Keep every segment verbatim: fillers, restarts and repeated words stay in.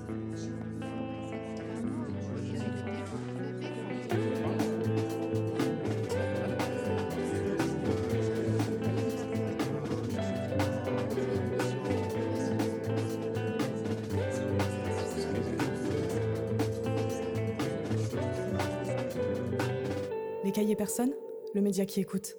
Les cahiers personnes, le média qui écoute.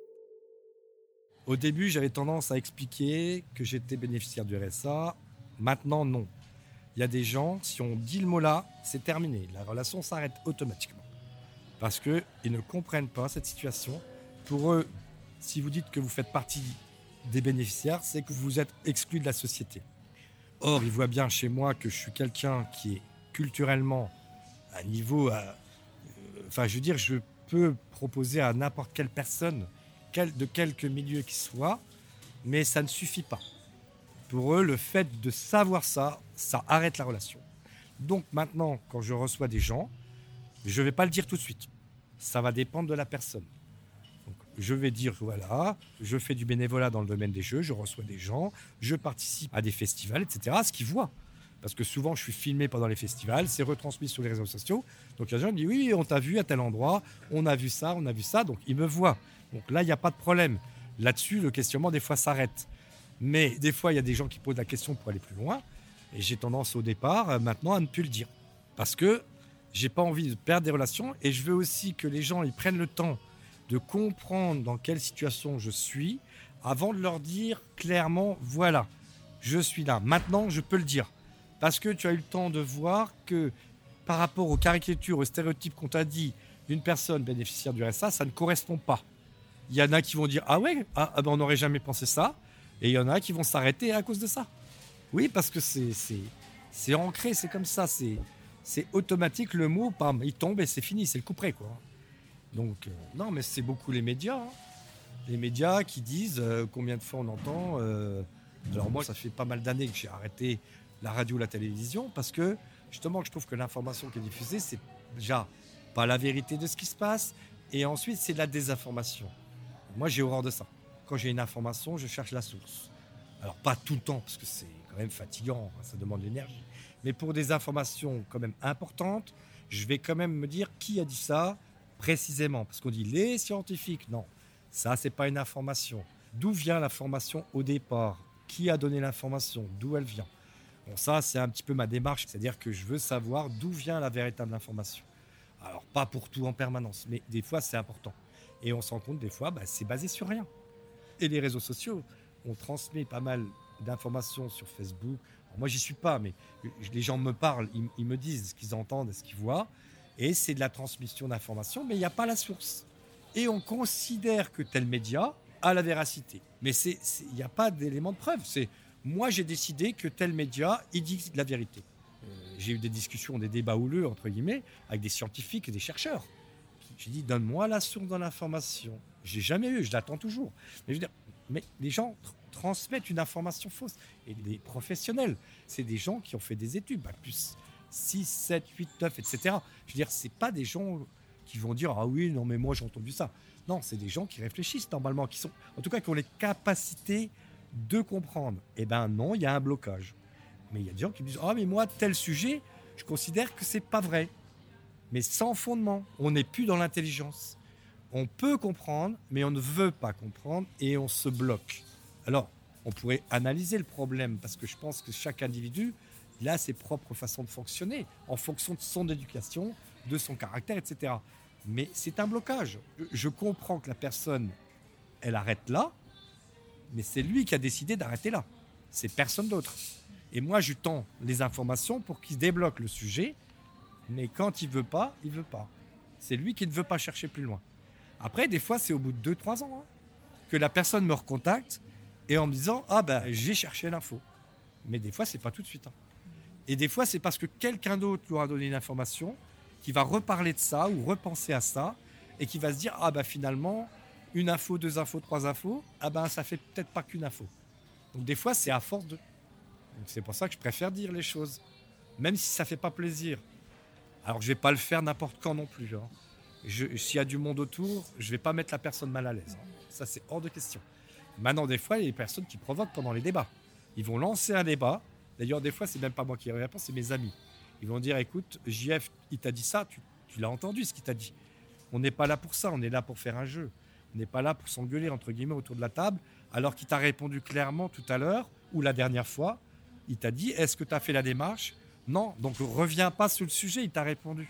Au début, j'avais tendance à expliquer que j'étais bénéficiaire du R S A. Maintenant, non. Il y a des gens, si on dit le mot là, c'est terminé. La relation s'arrête automatiquement. Parce qu'ils ne comprennent pas cette situation. Pour eux, si vous dites que vous faites partie des bénéficiaires, c'est que vous êtes exclu de la société. Or, ils voient bien chez moi que je suis quelqu'un qui est culturellement à un niveau... À, euh, enfin, je veux dire, je peux proposer à n'importe quelle personne, quel, de quelque milieu qu'il soit, mais ça ne suffit pas. Pour eux, le fait de savoir ça, ça arrête la relation. Donc maintenant, quand je reçois des gens, je ne vais pas le dire tout de suite. Ça va dépendre de la personne. Donc, je vais dire, voilà, je fais du bénévolat dans le domaine des jeux, je reçois des gens, je participe à des festivals, et cetera, ce qu'ils voient. Parce que souvent, je suis filmé pendant les festivals, c'est retransmis sur les réseaux sociaux. Donc, il y a des gens qui me disent, oui, on t'a vu à tel endroit, on a vu ça, on a vu ça. Donc, ils me voient. Donc là, il n'y a pas de problème. Là-dessus, le questionnement, des fois, s'arrête. Mais des fois, il y a des gens qui posent la question pour aller plus loin. Et j'ai tendance au départ, euh, maintenant, à ne plus le dire. Parce que je n'ai pas envie de perdre des relations. Et je veux aussi que les gens ils prennent le temps de comprendre dans quelle situation je suis avant de leur dire clairement, voilà, je suis là. Maintenant, je peux le dire. Parce que tu as eu le temps de voir que par rapport aux caricatures, aux stéréotypes qu'on t'a dit d'une personne bénéficiaire du R S A, ça ne correspond pas. Il y en a qui vont dire « Ah ouais, ah, ah ben on n'aurait jamais pensé ça ». Et il y en a qui vont s'arrêter à cause de ça. Oui, parce que c'est, c'est, c'est ancré, c'est comme ça. C'est, c'est automatique, le mot, bam, il tombe et c'est fini, c'est le couperet, quoi. Donc, euh, non, mais c'est beaucoup les médias. Hein. Les médias qui disent euh, combien de fois on entend. Euh, alors moi, ça fait pas mal d'années que j'ai arrêté la radio ou la télévision parce que, justement, je trouve que l'information qui est diffusée, c'est déjà pas la vérité de ce qui se passe et ensuite, c'est de la désinformation. Moi, j'ai horreur de ça. Quand j'ai une information, je cherche la source. Alors, pas tout le temps, parce que c'est quand même fatigant, ça demande de l'énergie. Mais pour des informations quand même importantes, je vais quand même me dire qui a dit ça précisément. Parce qu'on dit les scientifiques. Non, ça, c'est pas une information. D'où vient l'information au départ ? Qui a donné l'information ? D'où elle vient ? Bon, ça, c'est un petit peu ma démarche. C'est-à-dire que je veux savoir d'où vient la véritable information. Alors, pas pour tout en permanence, mais des fois, c'est important. Et on se rend compte, des fois, bah, c'est basé sur rien. Et les réseaux sociaux, on transmet pas mal d'informations sur Facebook. Alors moi, j'y suis pas, mais les gens me parlent, ils, ils me disent ce qu'ils entendent et ce qu'ils voient. Et c'est de la transmission d'informations, mais il n'y a pas la source. Et on considère que tel média a la véracité. Mais il n'y a pas d'élément de preuve. C'est, moi, j'ai décidé que tel média, il dit la vérité. Euh, j'ai eu des discussions, des débats houleux, entre guillemets, avec des scientifiques et des chercheurs. J'ai dit, donne-moi la source de l'information. Je l'ai jamais eu, je l'attends toujours. Mais, je veux dire, mais les gens tr- transmettent une information fausse. Et les professionnels, c'est des gens qui ont fait des études, bac plus six, sept, huit, neuf, et cetera. Je veux dire, c'est pas des gens qui vont dire, ah oui, non, mais moi, j'ai entendu ça. Non, c'est des gens qui réfléchissent normalement, qui sont, en tout cas, qui ont les capacités de comprendre. Eh bien, non, il y a un blocage. Mais il y a des gens qui me disent, ah, mais moi, tel sujet, je considère que c'est pas vrai. Mais sans fondement. On n'est plus dans l'intelligence. On peut comprendre, mais on ne veut pas comprendre et on se bloque. Alors, on pourrait analyser le problème parce que je pense que chaque individu, il a ses propres façons de fonctionner en fonction de son éducation, de son caractère, et cetera. Mais c'est un blocage. Je comprends que la personne, elle arrête là, mais c'est lui qui a décidé d'arrêter là. C'est personne d'autre. Et moi, je tends les informations pour qu'il débloque le sujet. Mais quand il ne veut pas, il ne veut pas. C'est lui qui ne veut pas chercher plus loin. Après, des fois, c'est au bout de deux trois ans hein, que la personne me recontacte et en me disant « Ah ben, j'ai cherché l'info ». Mais des fois, ce n'est pas tout de suite. Hein. Et des fois, c'est parce que quelqu'un d'autre lui aura donné une information qui va reparler de ça ou repenser à ça et qui va se dire « Ah ben, finalement, une info, deux infos, trois infos, ah ben, ça ne fait peut-être pas qu'une info ». Donc des fois, c'est à force de... Donc, c'est pour ça que je préfère dire les choses, même si ça ne fait pas plaisir. Alors, je ne vais pas le faire n'importe quand non plus. Hein. Je, s'il y a du monde autour, je ne vais pas mettre la personne mal à l'aise. Hein. Ça, c'est hors de question. Maintenant, des fois, il y a des personnes qui provoquent pendant les débats. Ils vont lancer un débat D'ailleurs, des fois, c'est même pas moi qui réponds, c'est mes amis. Ils vont dire, écoute, J F, il t'a dit ça, tu, tu l'as entendu ce qu'il t'a dit. On n'est pas là pour ça, on est là pour faire un jeu. On n'est pas là pour s'engueuler, entre guillemets, autour de la table, alors qu'il t'a répondu clairement tout à l'heure, ou la dernière fois, il t'a dit, est-ce que tu as fait la démarche ? Non, donc reviens pas sur le sujet, il t'a répondu.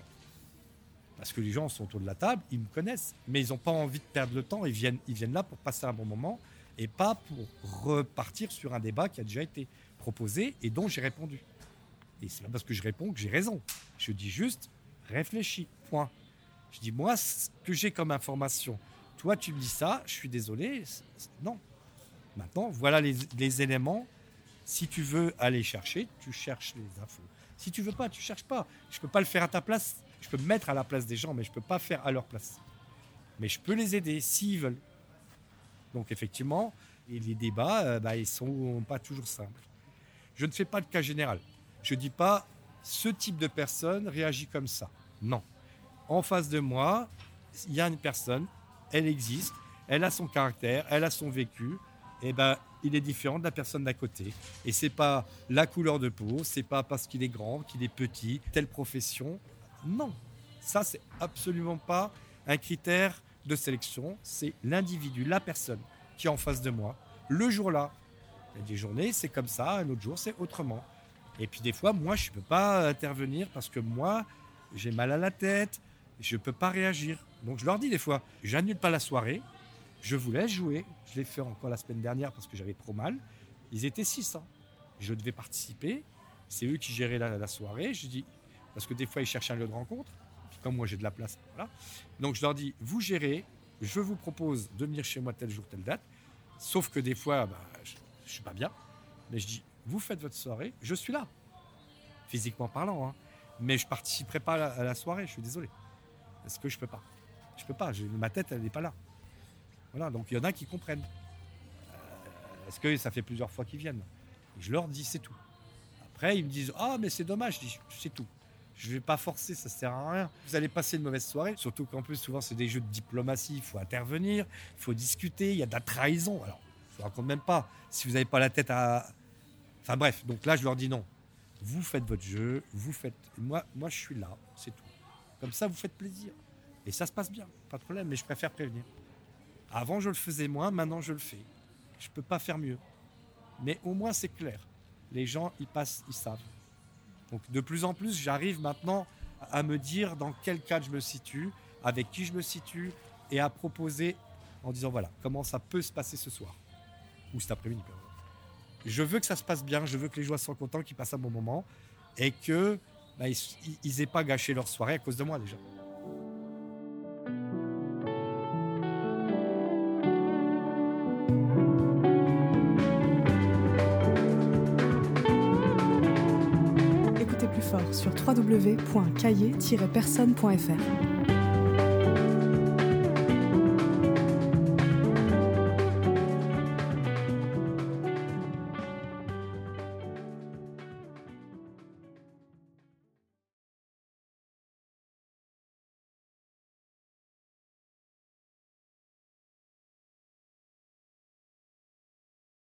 Parce que les gens sont autour de la table, ils me connaissent, mais ils n'ont pas envie de perdre le temps, ils viennent, ils viennent là pour passer un bon moment, et pas pour repartir sur un débat qui a déjà été proposé et dont j'ai répondu. Et c'est pas parce que je réponds que j'ai raison. Je dis juste, réfléchis, point. Je dis, moi, ce que j'ai comme information, toi, tu me dis ça, je suis désolé, c'est, c'est, non. Maintenant, voilà les, les éléments. Si tu veux aller chercher, tu cherches les infos. Si tu veux pas, tu cherches pas. Je peux pas le faire à ta place. Je peux me mettre à la place des gens, mais je peux pas faire à leur place. Mais je peux les aider s'ils veulent. Donc effectivement, et les débats, euh, bah, ils sont pas toujours simples. Je ne fais pas de cas général. Je dis pas ce type de personne réagit comme ça. Non. En face de moi, il y a une personne, elle existe, elle a son caractère, elle a son vécu. Et ben, il est différent de la personne d'à côté. Et c'est pas la couleur de peau, c'est pas parce qu'il est grand, qu'il est petit, telle profession. Non. Ça, c'est absolument pas un critère de sélection. C'est l'individu, la personne qui est en face de moi. Le jour-là, il y a des journées, c'est comme ça, un autre jour, c'est autrement. Et puis des fois, moi, je ne peux pas intervenir parce que moi, j'ai mal à la tête, je ne peux pas réagir. Donc je leur dis des fois, j'annule pas la soirée, je vous laisse jouer. Je l'ai fait encore la semaine dernière parce que j'avais trop mal. Ils étaient six cents. Je devais participer. C'est eux qui géraient la, la soirée. Je dis, parce que des fois, ils cherchent un lieu de rencontre. Puis comme moi, j'ai de la place, voilà. Donc je leur dis, vous gérez, je vous propose de venir chez moi tel jour, telle date. Sauf que des fois, bah, je ne suis pas bien. Mais je dis, vous faites votre soirée, je suis là. Physiquement parlant. Hein. Mais je ne participerai pas à la, à la soirée, je suis désolé. Parce que je ne peux pas. Je ne peux pas, je, ma tête, elle n'est pas là. Voilà, donc il y en a qui comprennent. Euh, est-ce que ça fait plusieurs fois qu'ils viennent ? Je leur dis, c'est tout. Après, ils me disent, ah, mais c'est dommage. Je dis, c'est tout. Je ne vais pas forcer, ça ne sert à rien. Vous allez passer une mauvaise soirée. Surtout qu'en plus, souvent, c'est des jeux de diplomatie. Il faut intervenir, il faut discuter. Il y a de la trahison. Alors, je ne vous raconte même pas. Si vous n'avez pas la tête à... Enfin bref, donc là, je leur dis non. Vous faites votre jeu, vous faites... Moi, moi, je suis là, c'est tout. Comme ça, vous faites plaisir. Et ça se passe bien, pas de problème, mais je préfère prévenir. Avant, je le faisais moins, maintenant, je le fais. Je ne peux pas faire mieux. Mais au moins, c'est clair. Les gens, ils passent, ils savent. Donc, de plus en plus, j'arrive maintenant à me dire dans quel cadre je me situe, avec qui je me situe, et à proposer en disant, voilà, comment ça peut se passer ce soir. Ou cet après-midi. Je veux que ça se passe bien, je veux que les joueurs soient contents, qu'ils passent un bon moment, et que bah, ils n'aient pas gâché leur soirée à cause de moi, déjà. Écoutez plus fort sur w w w point cahier tiret personne point f r.